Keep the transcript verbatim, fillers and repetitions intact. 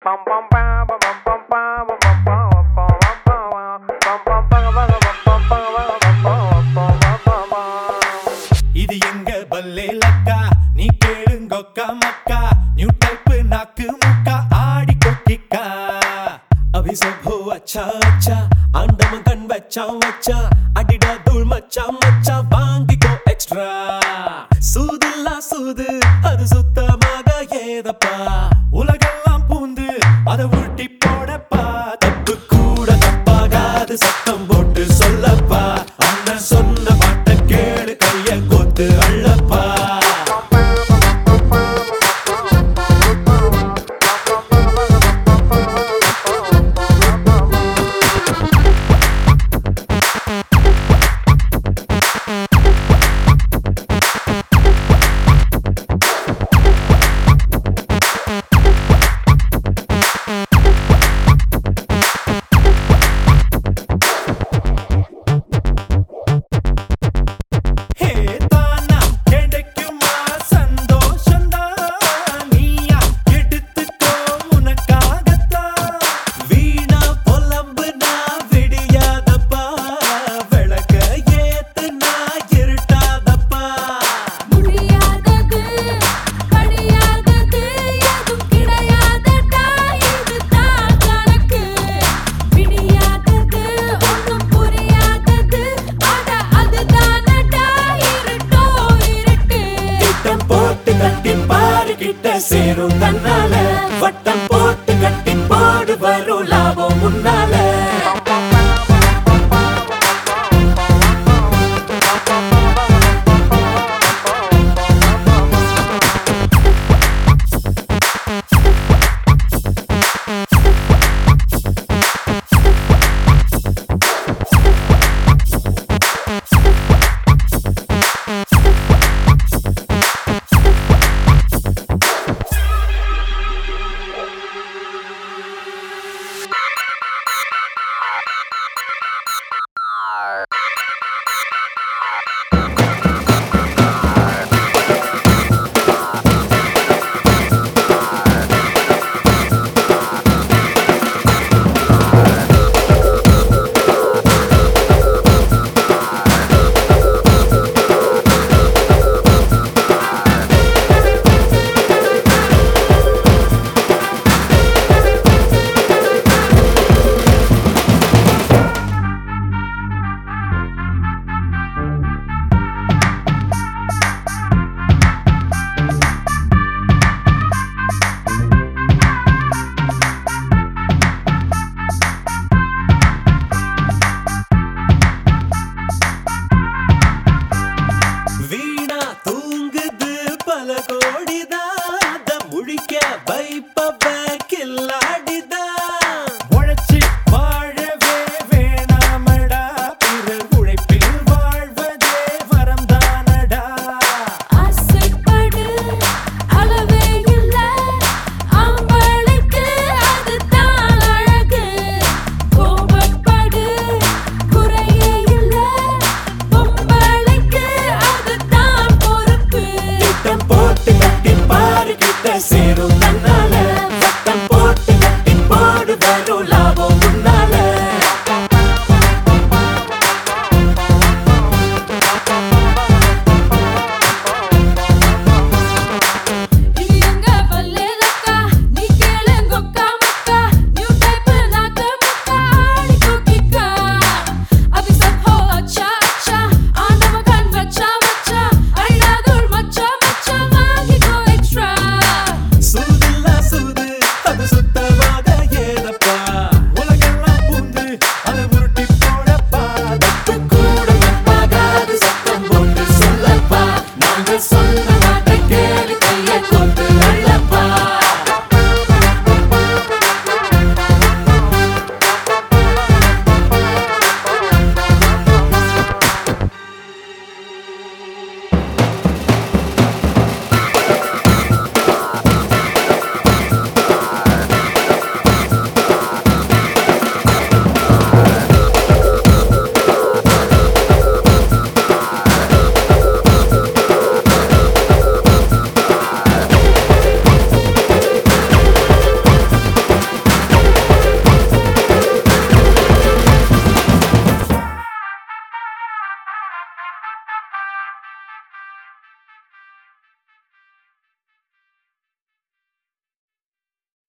இது எங்க பல்லே லக்கா நீ கேளுங்கொக்கா மக்கா நியூ டைப் நாக்கு முக்கா ஆடி கொட்டிக்கா अभी सब हो अच्छा अच्छा अंडम कन बच्चा बच्चा अडिडा धूल मच्चा मच्चा वांगी को एक्स्ट्रा सूदिल्ला सूद அது சுத்தமாக ஏதப்பா உலகெல்லாம் பூந்து அதை உருட்டி போடப்பா தப்பு கூட தப்பாகாது சத்தம் போட்டு சொல்லப்பா அண்ணன் சொன்ன பாட்ட கேளு கைய கோத்து அள்ளப்பா சேரும்